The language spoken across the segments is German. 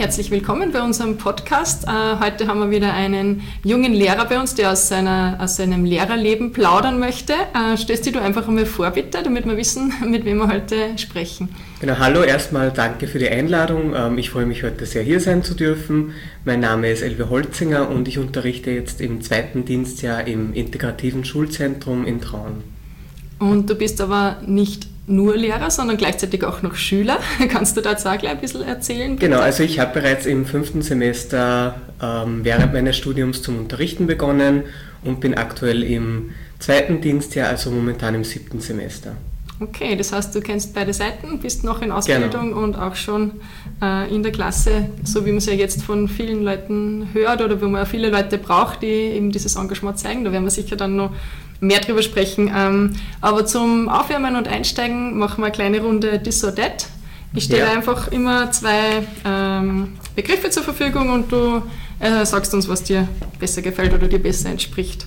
herzlich willkommen bei unserem Podcast. Heute haben wir wieder einen jungen Lehrer bei uns, der aus seinem Lehrerleben plaudern möchte. Stellst dich du einfach einmal vor, bitte, damit wir wissen, mit wem wir heute sprechen. Genau, hallo, erstmal danke für die Einladung. Ich freue mich heute sehr, hier sein zu dürfen. Mein Name ist Elwe Holzinger und ich unterrichte jetzt im 2. Dienstjahr im integrativen Schulzentrum in Traun. Und du bist aber nicht nur Lehrer, sondern gleichzeitig auch noch Schüler. Kannst du dazu auch gleich ein bisschen erzählen? Bitte? Genau, also ich habe bereits im 5. Semester während meines Studiums zum Unterrichten begonnen und bin aktuell im 2. Dienstjahr, also momentan im 7. Semester. Okay, das heißt, du kennst beide Seiten, bist noch in Ausbildung und auch schon in der Klasse, so wie man es ja jetzt von vielen Leuten hört oder wo man ja viele Leute braucht, die eben dieses Engagement zeigen. Da werden wir sicher dann noch mehr drüber sprechen. Aber zum Aufwärmen und Einsteigen machen wir eine kleine Runde This or That. Ich stelle einfach immer 2 Begriffe zur Verfügung und du sagst uns, was dir besser gefällt oder dir besser entspricht.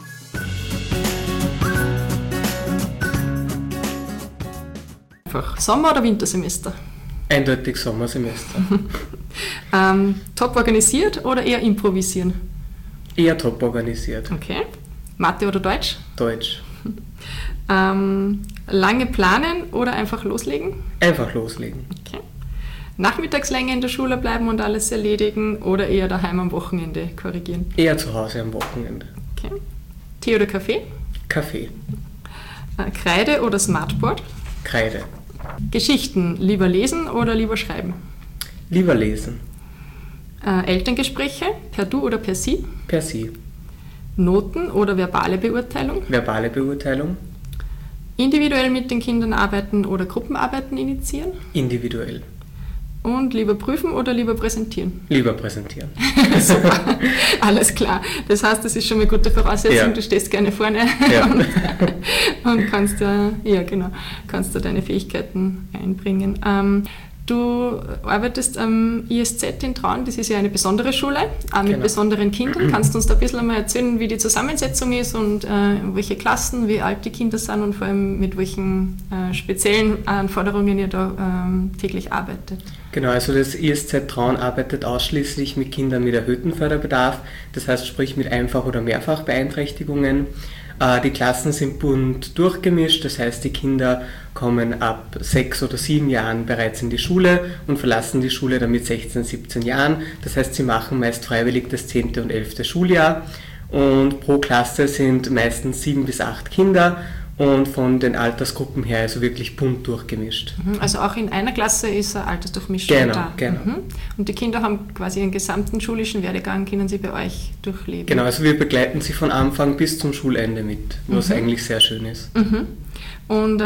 Einfach Sommer- oder Wintersemester? Eindeutig Sommersemester. Top organisiert oder eher improvisieren? Eher top organisiert. Okay. Mathe oder Deutsch? Deutsch. Lange planen oder einfach loslegen? Einfach loslegen. Okay. Nachmittagslänge in der Schule bleiben und alles erledigen oder eher daheim am Wochenende korrigieren? Eher zu Hause am Wochenende. Okay. Tee oder Kaffee? Kaffee. Kreide oder Smartboard? Kreide. Geschichten, lieber lesen oder lieber schreiben? Lieber lesen. Elterngespräche, per Du oder per Sie? Per Sie. Noten oder verbale Beurteilung? Verbale Beurteilung. Individuell mit den Kindern arbeiten oder Gruppenarbeiten initiieren? Individuell. Und lieber prüfen oder lieber präsentieren? Lieber präsentieren. Super, alles klar. Das heißt, das ist schon eine gute Voraussetzung. Ja. Du stehst gerne vorne und kannst kannst deine Fähigkeiten einbringen. Du arbeitest am ISZ in Traun, das ist ja eine besondere Schule, auch mit besonderen Kindern. Kannst du uns da ein bisschen einmal erzählen, wie die Zusammensetzung ist und welche Klassen, wie alt die Kinder sind und vor allem mit welchen speziellen Anforderungen ihr da täglich arbeitet? Genau, also das ISZ Traun arbeitet ausschließlich mit Kindern mit erhöhtem Förderbedarf, das heißt sprich mit Einfach- oder Mehrfachbeeinträchtigungen. Die Klassen sind bunt durchgemischt, das heißt die Kinder kommen ab 6 oder 7 Jahren bereits in die Schule und verlassen die Schule dann mit 16, 17 Jahren. Das heißt, sie machen meist freiwillig das 10. und 11. Schuljahr und pro Klasse sind meistens 7 bis 8 Kinder und von den Altersgruppen her also wirklich bunt durchgemischt. Also auch in einer Klasse ist eine Altersdurchmischung da? Genau. Und die Kinder haben quasi ihren gesamten schulischen Werdegang, können sie bei euch durchleben? Genau, also wir begleiten sie von Anfang bis zum Schulende mit, was eigentlich sehr schön ist. Und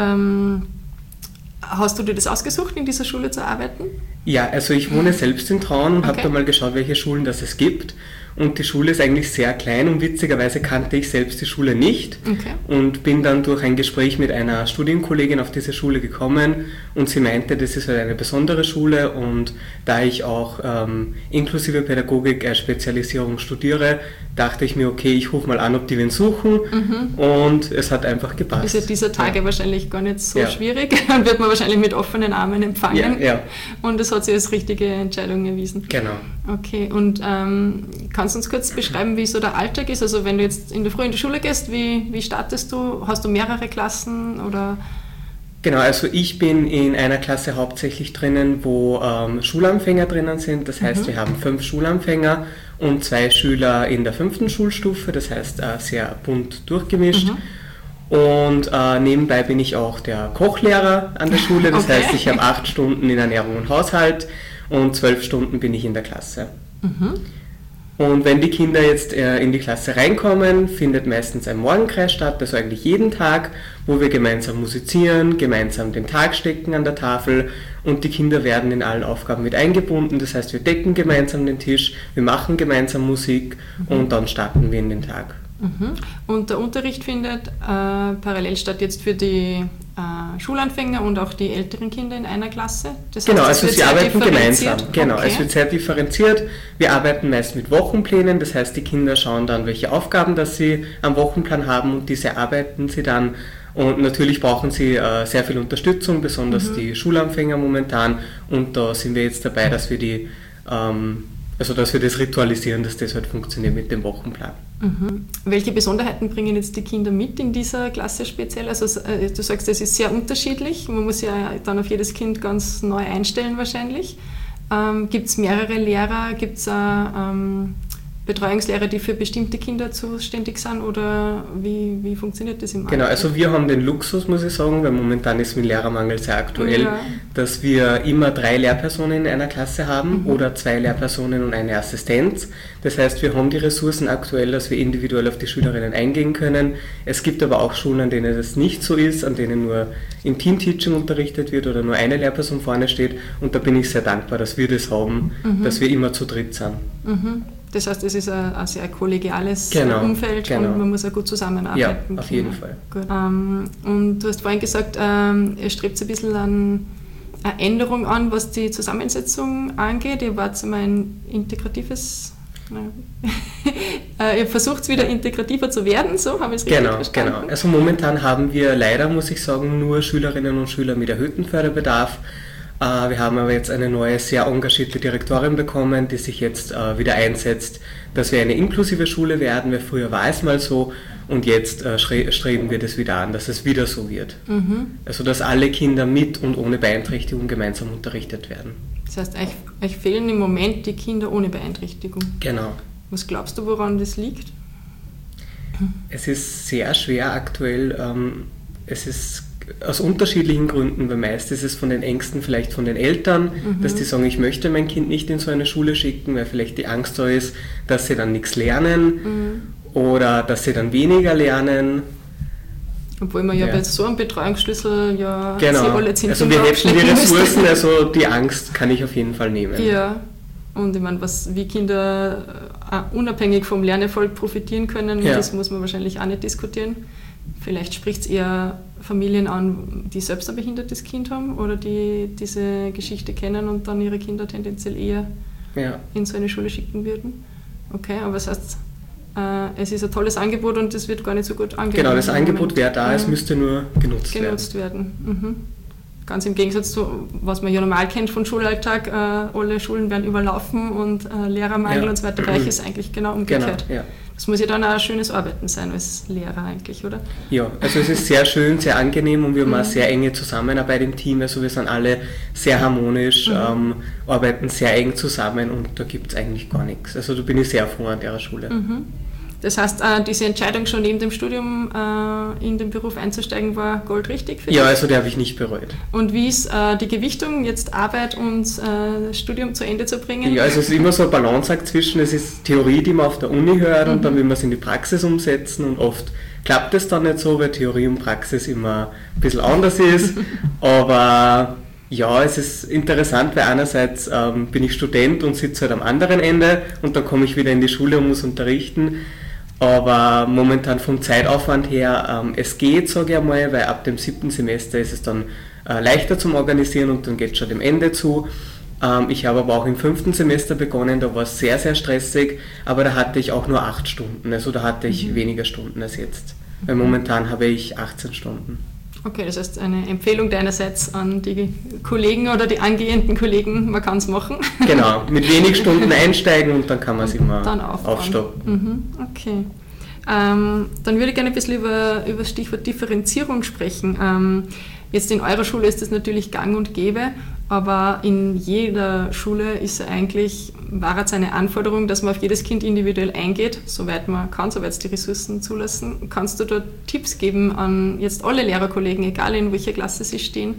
hast du dir das ausgesucht, in dieser Schule zu arbeiten? Ja, also ich wohne selbst in Traun und habe da mal geschaut, welche Schulen das es gibt. Und die Schule ist eigentlich sehr klein und witzigerweise kannte ich selbst die Schule nicht und bin dann durch ein Gespräch mit einer Studienkollegin auf diese Schule gekommen und sie meinte, das ist halt eine besondere Schule und da ich auch inklusive Pädagogik eine Spezialisierung studiere, dachte ich mir, okay, ich rufe mal an, ob die wen suchen und es hat einfach gepasst. Ist ja dieser Tage wahrscheinlich gar nicht so schwierig und wird man wahrscheinlich mit offenen Armen empfangen und es hat sich als richtige Entscheidung erwiesen. Genau. Okay, und kannst du uns kurz beschreiben, wie so der Alltag ist? Also wenn du jetzt in der Früh in die Schule gehst, wie startest du? Hast du mehrere Klassen oder? Genau, also ich bin in einer Klasse hauptsächlich drinnen, wo Schulanfänger drinnen sind. Das heißt, wir haben 5 Schulanfänger und 2 Schüler in der 5. Schulstufe, das heißt sehr bunt durchgemischt. Und nebenbei bin ich auch der Kochlehrer an der Schule, das heißt, ich habe 8 Stunden in Ernährung und Haushalt und 12 Stunden bin ich in der Klasse. Und wenn die Kinder jetzt in die Klasse reinkommen, findet meistens ein Morgenkreis statt, also eigentlich jeden Tag, wo wir gemeinsam musizieren, gemeinsam den Tag stecken an der Tafel und die Kinder werden in allen Aufgaben mit eingebunden. Das heißt, wir decken gemeinsam den Tisch, wir machen gemeinsam Musik und dann starten wir in den Tag. Und der Unterricht findet parallel statt jetzt für die Schulanfänger und auch die älteren Kinder in einer Klasse? Das heißt, also sie arbeiten gemeinsam. Genau, es wird sehr differenziert. Wir arbeiten meist mit Wochenplänen, das heißt, die Kinder schauen dann, welche Aufgaben das sie am Wochenplan haben und diese arbeiten sie dann. Und natürlich brauchen sie sehr viel Unterstützung, besonders die Schulanfänger momentan. Und da sind wir jetzt dabei, dass wir die Also dass wir das ritualisieren, dass das halt funktioniert mit dem Wochenplan. Mhm. Welche Besonderheiten bringen jetzt die Kinder mit in dieser Klasse speziell? Also du sagst, es ist sehr unterschiedlich. Man muss ja dann auf jedes Kind ganz neu einstellen wahrscheinlich. Gibt es mehrere Lehrer? Gibt es Betreuungslehrer, die für bestimmte Kinder zuständig sind? Oder wie funktioniert das im Alltag? Genau, also wir haben den Luxus, muss ich sagen, weil momentan ist mit Lehrermangel sehr aktuell, dass wir immer 3 Lehrpersonen in einer Klasse haben oder 2 Lehrpersonen und eine Assistenz. Das heißt, wir haben die Ressourcen aktuell, dass wir individuell auf die Schülerinnen eingehen können. Es gibt aber auch Schulen, an denen das nicht so ist, an denen nur im Teamteaching unterrichtet wird oder nur eine Lehrperson vorne steht. Und da bin ich sehr dankbar, dass wir das haben, dass wir immer zu dritt sind. Mhm. Das heißt, es ist ein sehr kollegiales Umfeld und man muss auch gut zusammenarbeiten. Ja, auf jeden Fall. Gut. Und du hast vorhin gesagt, ihr strebt ein bisschen an eine Änderung an, was die Zusammensetzung angeht. Ihr wart einmal ein integratives... ihr versucht wieder integrativer zu werden, so habe ich es richtig verstanden? Genau. Also momentan haben wir leider, muss ich sagen, nur Schülerinnen und Schüler mit erhöhtem Förderbedarf. Wir haben aber jetzt eine neue, sehr engagierte Direktorin bekommen, die sich jetzt wieder einsetzt, dass wir eine inklusive Schule werden, weil früher war es mal so und jetzt streben wir das wieder an, dass es wieder so wird. Mhm. Also dass alle Kinder mit und ohne Beeinträchtigung gemeinsam unterrichtet werden. Das heißt, euch fehlen im Moment die Kinder ohne Beeinträchtigung. Genau. Was glaubst du, woran das liegt? Es ist sehr schwer aktuell. Es ist aus unterschiedlichen Gründen, weil meist ist es von den Ängsten vielleicht von den Eltern, dass die sagen, ich möchte mein Kind nicht in so eine Schule schicken, weil vielleicht die Angst da ist, dass sie dann nichts lernen oder dass sie dann weniger lernen. Obwohl man ja bei so einem Betreuungsschlüssel sie alle 10 also wir hätten die Ressourcen, also die Angst kann ich auf jeden Fall nehmen. Ja, und ich meine, wie Kinder unabhängig vom Lernerfolg profitieren können, das muss man wahrscheinlich auch nicht diskutieren. Vielleicht spricht es eher Familien an, die selbst ein behindertes Kind haben oder die diese Geschichte kennen und dann ihre Kinder tendenziell eher in so eine Schule schicken würden. Okay, aber das heißt, es ist ein tolles Angebot und es wird gar nicht so gut angenommen. Genau, das Angebot wäre da, es müsste nur genutzt werden. Mhm. Ganz im Gegensatz zu, was man ja normal kennt von Schulalltag, alle Schulen werden überlaufen und Lehrermangel und so weiter, Bereich ist eigentlich genau umgekehrt. Genau, das muss ja dann auch ein schönes Arbeiten sein als Lehrer eigentlich, oder? Ja, also es ist sehr schön, sehr angenehm und wir haben eine sehr enge Zusammenarbeit im Team. Also wir sind alle sehr harmonisch, arbeiten sehr eng zusammen und da gibt es eigentlich gar nichts. Also da bin ich sehr froh an der Schule. Mhm. Das heißt, diese Entscheidung schon neben dem Studium in den Beruf einzusteigen war goldrichtig für dich? Ja, also die habe ich nicht bereut. Und wie ist die Gewichtung, jetzt Arbeit und Studium zu Ende zu bringen? Ja, also es ist immer so ein Balanceakt zwischen, es ist Theorie, die man auf der Uni hört und dann will man es in die Praxis umsetzen und oft klappt es dann nicht so, weil Theorie und Praxis immer ein bisschen anders ist, aber... Ja, es ist interessant, weil einerseits bin ich Student und sitze halt am anderen Ende und dann komme ich wieder in die Schule und muss unterrichten. Aber momentan vom Zeitaufwand her, es geht, sage ich einmal, weil ab dem 7. Semester ist es dann leichter zum Organisieren und dann geht es schon dem Ende zu. Ich habe aber auch im 5. Semester begonnen, da war es sehr, sehr stressig, aber da hatte ich auch nur 8 Stunden, also da hatte ich weniger Stunden als jetzt. Weil momentan habe ich 18 Stunden. Okay, das heißt eine Empfehlung deinerseits an die Kollegen oder die angehenden Kollegen, man kann es machen. Genau, mit wenig Stunden einsteigen und dann kann man es immer aufstocken. Okay. Dann würde ich gerne ein bisschen über das Stichwort Differenzierung sprechen. Jetzt in eurer Schule ist das natürlich gang und gäbe, aber in jeder Schule ist war jetzt eine Anforderung, dass man auf jedes Kind individuell eingeht, soweit man kann, soweit es die Ressourcen zulassen. Kannst du da Tipps geben an jetzt alle Lehrerkollegen, egal in welcher Klasse sie stehen,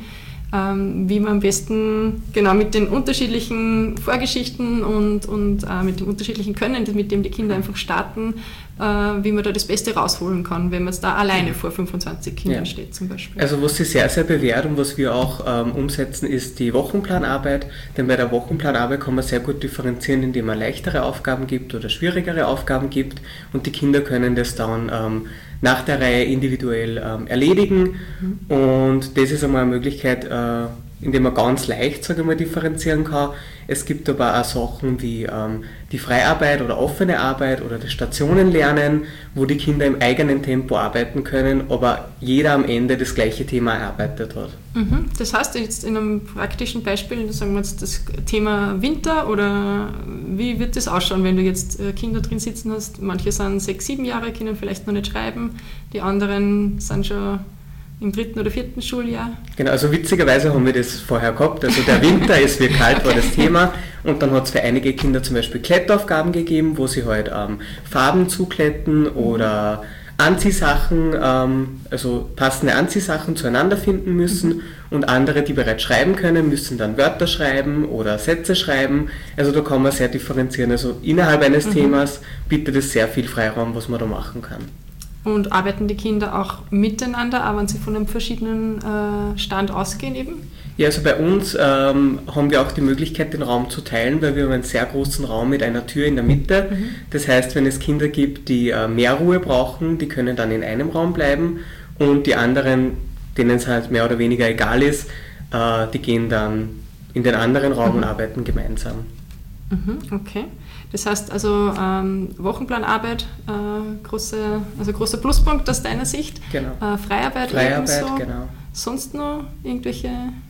wie man am besten genau mit den unterschiedlichen Vorgeschichten und mit dem unterschiedlichen Können, mit dem die Kinder einfach starten, wie man da das Beste rausholen kann, wenn man es da alleine vor 25 Kindern steht zum Beispiel. Also was sich sehr, sehr bewährt und was wir auch umsetzen, ist die Wochenplanarbeit, denn bei der Wochenplanarbeit kann man sehr gut differenzieren, indem man leichtere Aufgaben gibt oder schwierigere Aufgaben gibt und die Kinder können das dann nach der Reihe individuell erledigen und das ist einmal eine Möglichkeit, indem man ganz leicht, sage ich mal, differenzieren kann. Es gibt aber auch Sachen wie die Freiarbeit oder offene Arbeit oder das Stationenlernen, wo die Kinder im eigenen Tempo arbeiten können, aber jeder am Ende das gleiche Thema erarbeitet hat. Das heißt jetzt in einem praktischen Beispiel, sagen wir jetzt das Thema Winter, oder wie wird das ausschauen, wenn du jetzt Kinder drin sitzen hast? Manche sind 6, 7 Jahre, können vielleicht noch nicht schreiben, die anderen sind schon im 3. oder 4. Schuljahr. Genau, also witzigerweise haben wir das vorher gehabt. Also der Winter ist wie kalt war das Thema, und dann hat es für einige Kinder zum Beispiel Klettaufgaben gegeben, wo sie halt Farben zukletten oder Anziehsachen, also passende Anziehsachen zueinander finden müssen, und andere, die bereits schreiben können, müssen dann Wörter schreiben oder Sätze schreiben. Also da kann man sehr differenzieren. Also innerhalb eines Themas bietet es sehr viel Freiraum, was man da machen kann. Und arbeiten die Kinder auch miteinander, auch wenn sie von einem verschiedenen Stand ausgehen eben? Ja, also bei uns haben wir auch die Möglichkeit, den Raum zu teilen, weil wir haben einen sehr großen Raum mit einer Tür in der Mitte. Das heißt, wenn es Kinder gibt, die mehr Ruhe brauchen, die können dann in einem Raum bleiben, und die anderen, denen es halt mehr oder weniger egal ist, die gehen dann in den anderen Raum und arbeiten gemeinsam. Okay. Das heißt also Wochenplanarbeit, großer Pluspunkt aus deiner Sicht. Genau. Freiarbeit ebenso. Genau. Sonst noch irgendwelche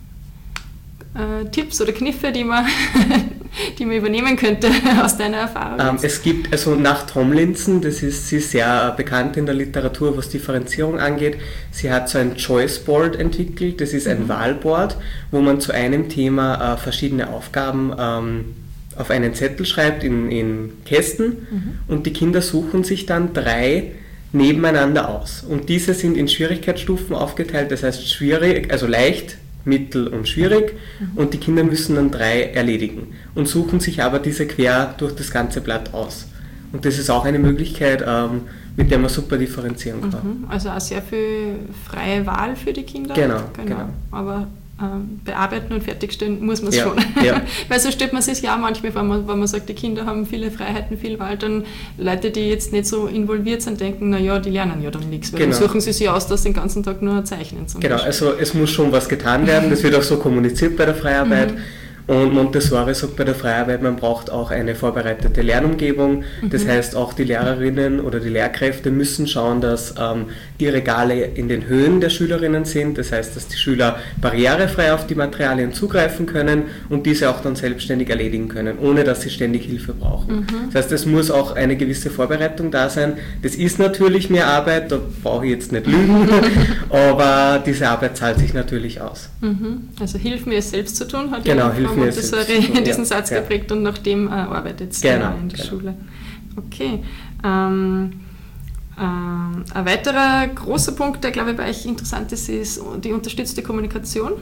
Tipps oder Kniffe, die man übernehmen könnte aus deiner Erfahrung? Es gibt, also nach Tomlinson, sie ist sehr bekannt in der Literatur, was Differenzierung angeht. Sie hat so ein Choice Board entwickelt, das ist ein Wahlboard, wo man zu einem Thema verschiedene Aufgaben auf einen Zettel schreibt in Kästen, und die Kinder suchen sich dann 3 nebeneinander aus. Und diese sind in Schwierigkeitsstufen aufgeteilt, das heißt schwierig, also leicht, mittel und schwierig, und die Kinder müssen dann 3 erledigen und suchen sich aber diese quer durch das ganze Blatt aus. Und das ist auch eine Möglichkeit, mit der man super differenzieren kann. Also auch sehr viel freie Wahl für die Kinder. Genau. Aber bearbeiten und fertigstellen muss man es schon. Ja. Weil so stellt man sich ja auch manchmal vor, wenn man sagt, die Kinder haben viele Freiheiten, viel Wahl, dann Leute, die jetzt nicht so involviert sind, denken, naja, die lernen ja dann nichts, weil dann suchen sie sich aus, dass sie den ganzen Tag nur zeichnen. Beispiel. Also es muss schon was getan werden, das wird auch so kommuniziert bei der Freiarbeit. Und Montessori sagt bei der Freiarbeit, man braucht auch eine vorbereitete Lernumgebung. Das heißt, auch die Lehrerinnen oder die Lehrkräfte müssen schauen, dass die Regale in den Höhen der Schülerinnen sind. Das heißt, dass die Schüler barrierefrei auf die Materialien zugreifen können und diese auch dann selbstständig erledigen können, ohne dass sie ständig Hilfe brauchen. Das heißt, es muss auch eine gewisse Vorbereitung da sein. Das ist natürlich mehr Arbeit, da brauche ich jetzt nicht lügen, aber diese Arbeit zahlt sich natürlich aus. Also hilf mir es selbst zu tun, hat Montessori diesen Satz geprägt, und nach dem arbeitet es in der Schule. Okay. Ein weiterer großer Punkt, der, glaube ich, bei euch interessant ist, ist die unterstützte Kommunikation.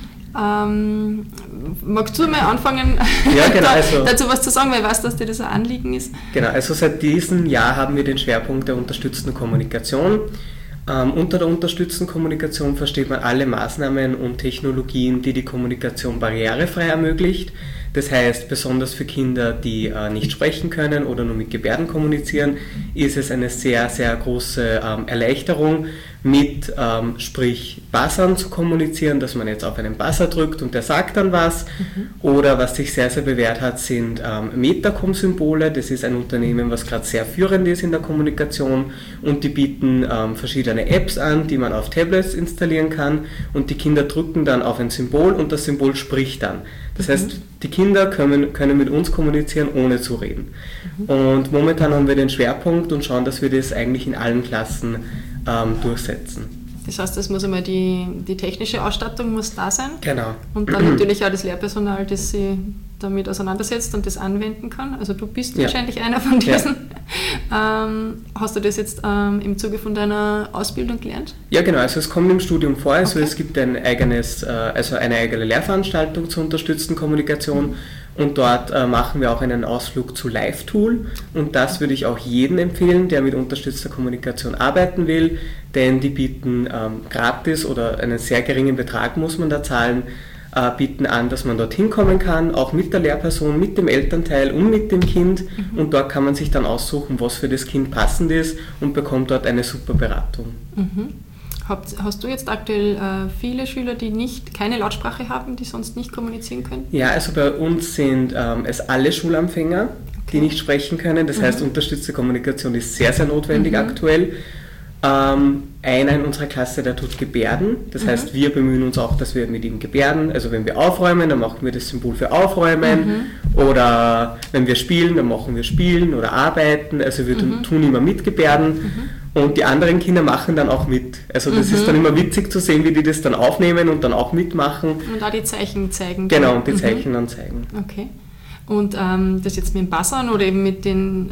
Magst du mal anfangen, dazu was zu sagen, weil ich weiß, dass dir das ein Anliegen ist? Genau, also seit diesem Jahr haben wir den Schwerpunkt der unterstützten Kommunikation. Unter der unterstützten Kommunikation versteht man alle Maßnahmen und Technologien, die die Kommunikation barrierefrei ermöglicht. Das heißt, besonders für Kinder, die nicht sprechen können oder nur mit Gebärden kommunizieren, ist es eine sehr, sehr große Erleichterung, mit sprich Buzzern zu kommunizieren, dass man jetzt auf einen Buzzer drückt und der sagt dann was. Oder was sich sehr, sehr bewährt hat, sind Metacom-Symbole. Das ist ein Unternehmen, was gerade sehr führend ist in der Kommunikation, und die bieten verschiedene Apps an, die man auf Tablets installieren kann, und die Kinder drücken dann auf ein Symbol und das Symbol spricht dann. Das heißt, die Kinder können mit uns kommunizieren, ohne zu reden. Und momentan haben wir den Schwerpunkt und schauen, dass wir das eigentlich in allen Klassen durchsetzen. Das heißt, es muss einmal die technische Ausstattung muss da sein. Genau. Und dann natürlich auch das Lehrpersonal, das sich damit auseinandersetzt und das anwenden kann. Also du bist wahrscheinlich einer von diesen. Hast du das jetzt im Zuge von deiner Ausbildung gelernt? Ja, genau. Also es kommt im Studium vor. Also es gibt eine eigene Lehrveranstaltung zur unterstützten Kommunikation. Und dort machen wir auch einen Ausflug zu LiveTool, und das würde ich auch jedem empfehlen, der mit unterstützter Kommunikation arbeiten will, denn die bieten gratis oder einen sehr geringen Betrag muss man da zahlen, bieten an, dass man dorthin kommen kann, auch mit der Lehrperson, mit dem Elternteil und mit dem Kind, und dort kann man sich dann aussuchen, was für das Kind passend ist, und bekommt dort eine super Beratung. Hast du jetzt aktuell viele Schüler, die keine Lautsprache haben, die sonst nicht kommunizieren können? Ja, also bei uns sind es alle Schulanfänger, die nicht sprechen können. Das heißt, unterstützte Kommunikation ist sehr, sehr notwendig aktuell. Einer in unserer Klasse, der tut Gebärden. Das heißt, wir bemühen uns auch, dass wir mit ihm gebärden. Also wenn wir aufräumen, dann machen wir das Symbol für Aufräumen. Oder wenn wir spielen, dann machen wir Spielen oder Arbeiten. Also wir tun immer mit Gebärden. Und die anderen Kinder machen dann auch mit. Also das ist dann immer witzig zu sehen, wie die das dann aufnehmen und dann auch mitmachen. Und auch die Zeichen zeigen. Genau, und die Zeichen dann zeigen. Okay. Und das jetzt mit dem Buzzern oder eben mit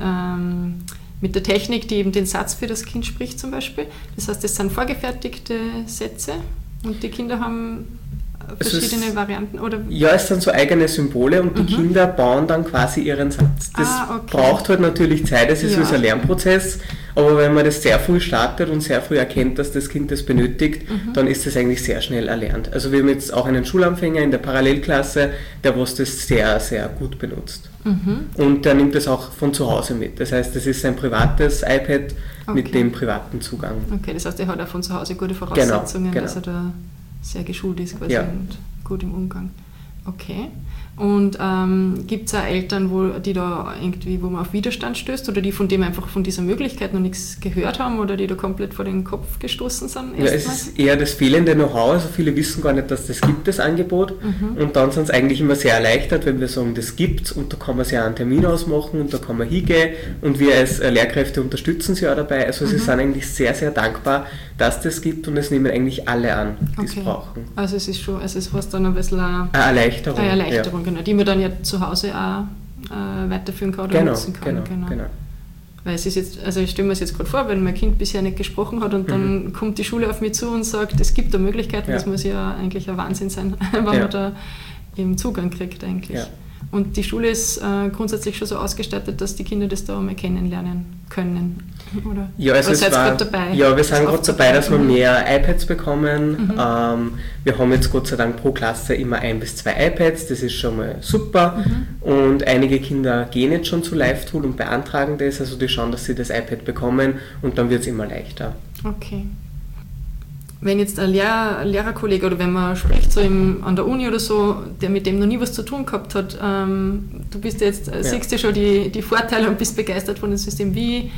der Technik, die eben den Satz für das Kind spricht zum Beispiel. Das heißt, das sind vorgefertigte Sätze und die Kinder haben verschiedene Varianten? Oder? Ja, es sind so eigene Symbole und die Kinder bauen dann quasi ihren Satz. Das braucht halt natürlich Zeit, es ist so ein Lernprozess, aber wenn man das sehr früh startet und sehr früh erkennt, dass das Kind das benötigt, dann ist das eigentlich sehr schnell erlernt. Also wir haben jetzt auch einen Schulanfänger in der Parallelklasse, der das sehr, sehr gut benutzt. Und der nimmt das auch von zu Hause mit. Das heißt, das ist sein privates iPad mit dem privaten Zugang. Okay, das heißt, er hat auch von zu Hause gute Voraussetzungen, dass er da sehr geschult ist quasi und gut im Umgang. Okay. Und gibt es auch Eltern, wo man auf Widerstand stößt oder die von dieser Möglichkeit noch nichts gehört haben oder die da komplett vor den Kopf gestoßen sind? Ja, es ist eher das fehlende Know-how, also viele wissen gar nicht, dass das gibt, das Angebot. Und dann sind es eigentlich immer sehr erleichtert, wenn wir sagen, das gibt's und da kann man sich auch einen Termin ausmachen und da kann man hingehen und wir als Lehrkräfte unterstützen sie auch dabei. Also sie sind eigentlich sehr, sehr dankbar, dass das gibt und es nehmen eigentlich alle an, die es brauchen. Also es ist fast dann ein bisschen eine Erleichterung. Eine Erleichterung, genau, die man dann ja zu Hause auch weiterführen kann oder nutzen kann. Genau. Weil es ist jetzt, also ich stelle mir das jetzt gerade vor, wenn mein Kind bisher nicht gesprochen hat und dann kommt die Schule auf mich zu und sagt, es gibt da Möglichkeiten, das muss ja eigentlich ein Wahnsinn sein, wenn man da eben Zugang kriegt eigentlich. Ja. Und die Schule ist grundsätzlich schon so ausgestattet, dass die Kinder das da mal kennenlernen können, oder? Ja, also wir sind gerade dabei, dass wir mehr iPads bekommen. Wir haben jetzt Gott sei Dank pro Klasse immer 1 bis 2 iPads, das ist schon mal super. Und einige Kinder gehen jetzt schon zu Live-Tool und beantragen das, also die schauen, dass sie das iPad bekommen und dann wird es immer leichter. Okay. Wenn jetzt ein Lehrerkollege oder wenn man spricht so an der Uni oder so, der mit dem noch nie was zu tun gehabt hat, du bist jetzt, siehst ja schon die Vorteile und bist begeistert von dem System. Wie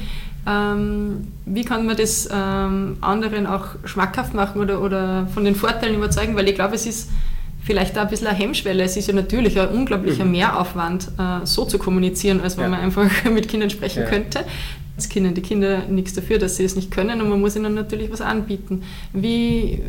kann man das anderen auch schmackhaft machen oder von den Vorteilen überzeugen? Weil ich glaube, es ist vielleicht auch ein bisschen eine Hemmschwelle. Es ist ja natürlich ein unglaublicher Mehraufwand, so zu kommunizieren, als wenn man einfach mit Kindern sprechen könnte. Es können die Kinder nichts dafür, dass sie es nicht können und man muss ihnen natürlich was anbieten. Wie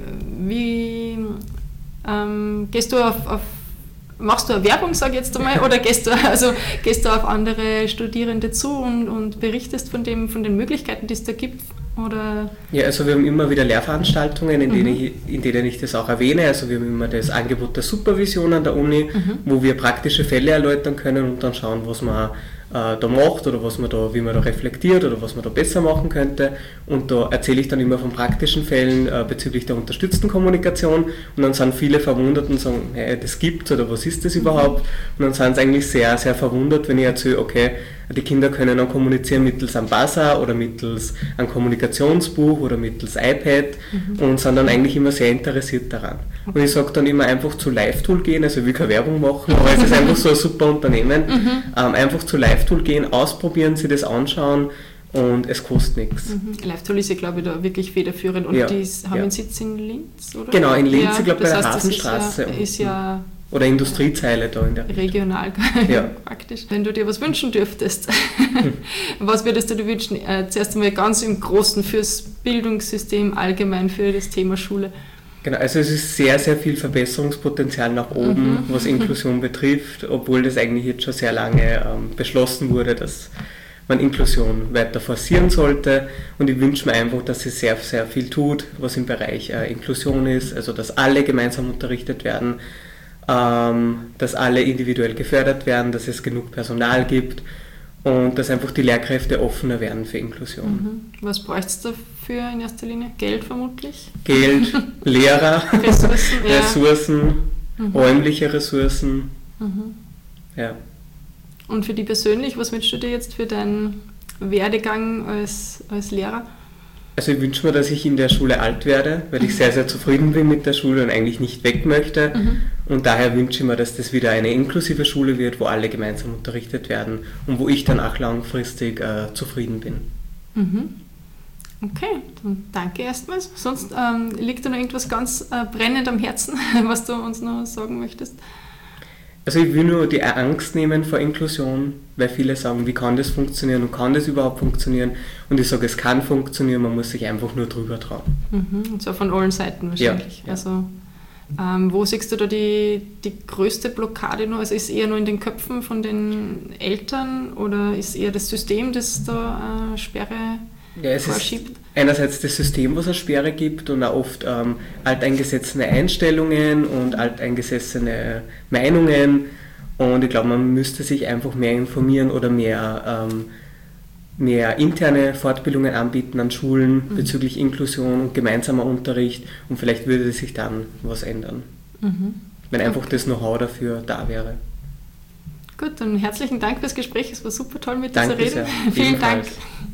gehst du machst du eine Werbung, sage ich jetzt einmal, oder gehst du auf andere Studierende zu und berichtest von den Möglichkeiten, die es da gibt? Oder? Ja, also wir haben immer wieder Lehrveranstaltungen, in denen ich das auch erwähne. Also wir haben immer das Angebot der Supervision an der Uni, wo wir praktische Fälle erläutern können und dann schauen, was man da macht oder wie man da reflektiert oder was man da besser machen könnte. Und da erzähle ich dann immer von praktischen Fällen bezüglich der unterstützten Kommunikation und dann sind viele verwundert und sagen, hey, das gibt's oder was ist das überhaupt? Und dann sind sie eigentlich sehr, sehr verwundert, wenn ich erzähle, okay, die Kinder können dann kommunizieren mittels einem Buzzer oder mittels einem Kommunikationsbuch oder mittels iPad und sind dann eigentlich immer sehr interessiert daran. Und ich sage dann immer einfach zu Live-Tool gehen, also ich will keine Werbung machen, aber es ist einfach so ein super Unternehmen. Einfach zu Live-Tool gehen, ausprobieren, sich das anschauen und es kostet nichts. Live-Tool ist ja, glaube ich, da wirklich federführend und die haben einen Sitz in Linz, oder? Genau, in Linz, ich glaube bei der Hafenstraße. Ist ja oder Industriezeile da in der regional praktisch. Wenn du dir was wünschen dürftest, was würdest du dir wünschen? Zuerst einmal ganz im Großen fürs Bildungssystem allgemein, für das Thema Schule. Genau, also es ist sehr, sehr viel Verbesserungspotenzial nach oben, was Inklusion betrifft, obwohl das eigentlich jetzt schon sehr lange beschlossen wurde, dass man Inklusion weiter forcieren sollte. Und ich wünsche mir einfach, dass es sehr, sehr viel tut, was im Bereich Inklusion ist, also dass alle gemeinsam unterrichtet werden, dass alle individuell gefördert werden, dass es genug Personal gibt und dass einfach die Lehrkräfte offener werden für Inklusion. Was bräuchtest du dafür in erster Linie? Geld vermutlich? Geld, Lehrer, Ressourcen, räumliche Ressourcen. Ja. Und für dich persönlich, was wünschst du dir jetzt für deinen Werdegang als Lehrer? Also ich wünsche mir, dass ich in der Schule alt werde, weil ich sehr, sehr zufrieden bin mit der Schule und eigentlich nicht weg möchte. Und daher wünsche ich mir, dass das wieder eine inklusive Schule wird, wo alle gemeinsam unterrichtet werden und wo ich dann auch langfristig zufrieden bin. Okay, dann danke erstmals. Sonst liegt da noch irgendwas ganz brennend am Herzen, was du uns noch sagen möchtest? Also ich will nur die Angst nehmen vor Inklusion, weil viele sagen, wie kann das funktionieren und kann das überhaupt funktionieren? Und ich sage, es kann funktionieren, man muss sich einfach nur drüber trauen. Und zwar von allen Seiten wahrscheinlich. Ja. Also wo siehst du da die größte Blockade noch? Also ist es eher nur in den Köpfen von den Eltern oder ist eher das System, das da Sperre vorschiebt? Ist einerseits das System, was eine Sperre gibt und auch oft alteingesessene Einstellungen und alteingesessene Meinungen und ich glaube, man müsste sich einfach mehr informieren oder mehr interne Fortbildungen anbieten an Schulen bezüglich Inklusion und gemeinsamer Unterricht und vielleicht würde sich dann was ändern, wenn einfach das Know-how dafür da wäre. Gut, dann herzlichen Dank fürs Gespräch, es war super toll mit dir zu reden. Sehr. Vielen Ebenfalls. Dank.